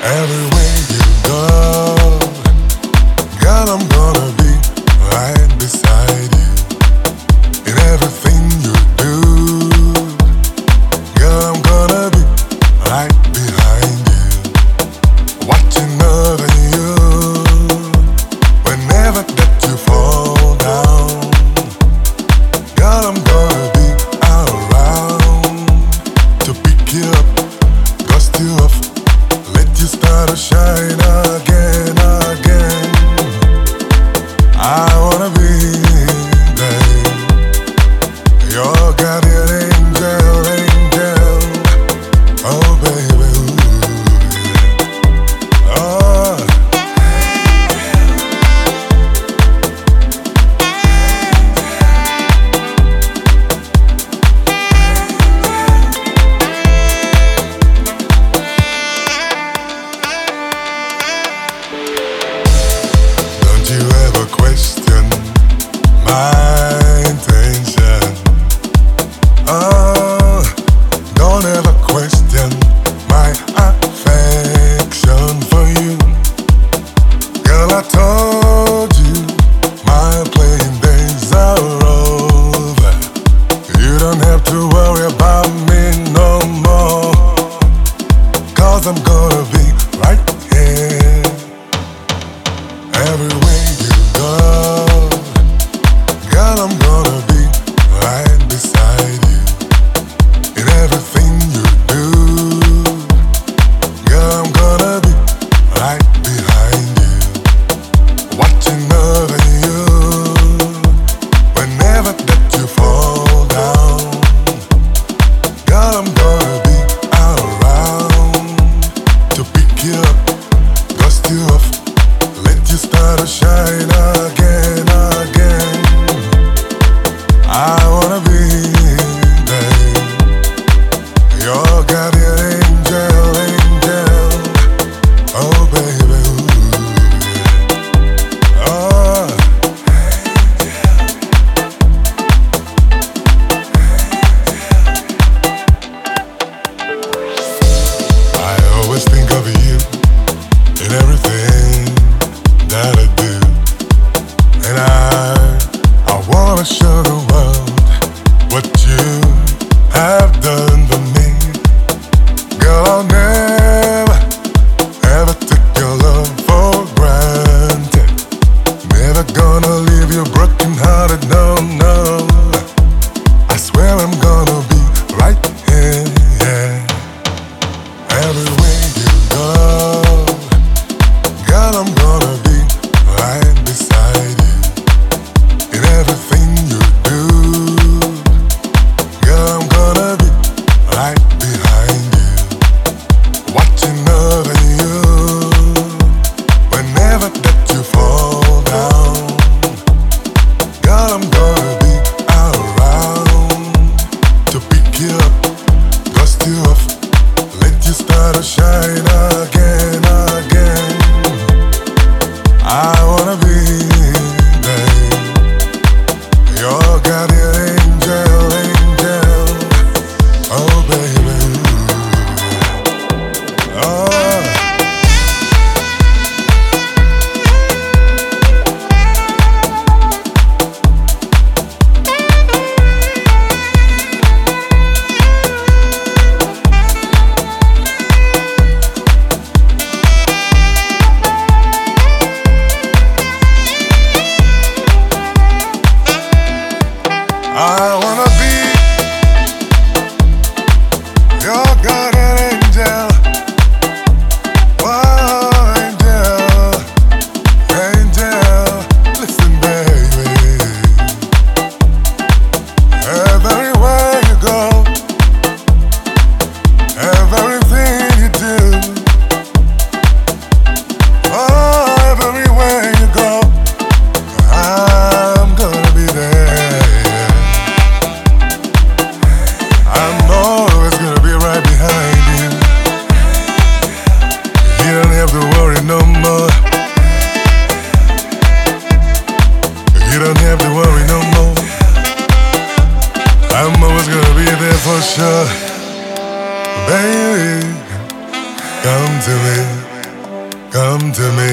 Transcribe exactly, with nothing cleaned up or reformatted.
Everywhere you go, girl, I'm gonna be right beside you. In everything you do, girl, I'm gonna be right behind you, watching over you. Whenever that you fall down, girl, I'm gonna be around to pick you up, dust you off, let you start to shine again, again. I wanna be there, your guardian angel, angel. Oh baby, ooh, yeah. Oh. Don't you ever question my intention. Oh, don't ever question my affection for you. Girl, I told you my playing days are over. You don't have to worry about me no more, 'cause I'm gonna be right here. Everywhere you go, girl, I'm gonna be right beside you. In everything you do, girl, I'm gonna be right behind you, watching over you. Whenever that you fall down, girl, I'm gonna be around to pick you up, dust you off, let you start to shine again, again. I wanna be there, your guardian angel, angel. Oh baby, ooh, yeah. Oh. I always think of you in everything that I do. to me.